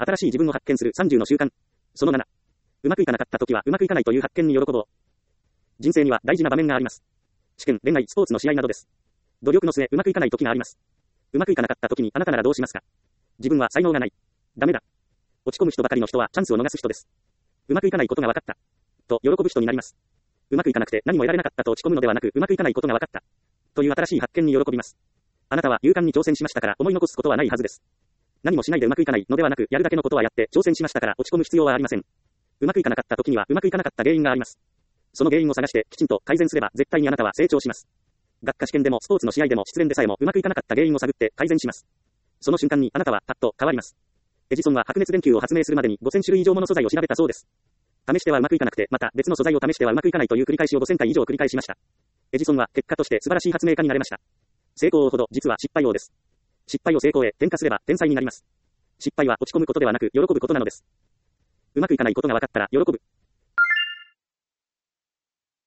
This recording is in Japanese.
新しい自分を発見する30の習慣。その7。うまくいかなかった時はうまくいかないという発見に喜ぼう。人生には大事な場面があります。試験、恋愛、スポーツの試合などです。努力の末うまくいかない時があります。うまくいかなかった時にあなたならどうしますか？自分は才能がない。ダメだ。落ち込む人ばかりの人はチャンスを逃す人です。うまくいかないことが分かった。と喜ぶ人になります。うまくいかなくて何も得られなかったと落ち込むのではなく、うまくいかないことが分かった。という新しい発見に喜びます。あなたは勇敢に挑戦しましたから思い残すことはないはずです。何もしないでうまくいかないのではなく、やるだけのことはやって挑戦しましたから落ち込む必要はありません。うまくいかなかった時にはうまくいかなかった原因があります。その原因を探してきちんと改善すれば絶対にあなたは成長します。学科試験でもスポーツの試合でも失恋でさえもうまくいかなかった原因を探って改善します。その瞬間にあなたはパッと変わります。エジソンは白熱電球を発明するまでに5000種類以上もの素材を調べたそうです。試してはうまくいかなくて、また別の素材を試してはうまくいかないという繰り返しを5000回以上繰り返しました。エジソンは結果として素晴らしい発明家になれました。成功ほど実は失敗王です。失敗を成功へ転化すれば天才になります。失敗は落ち込むことではなく喜ぶことなのです。うまくいかないことが分かったら喜ぶ。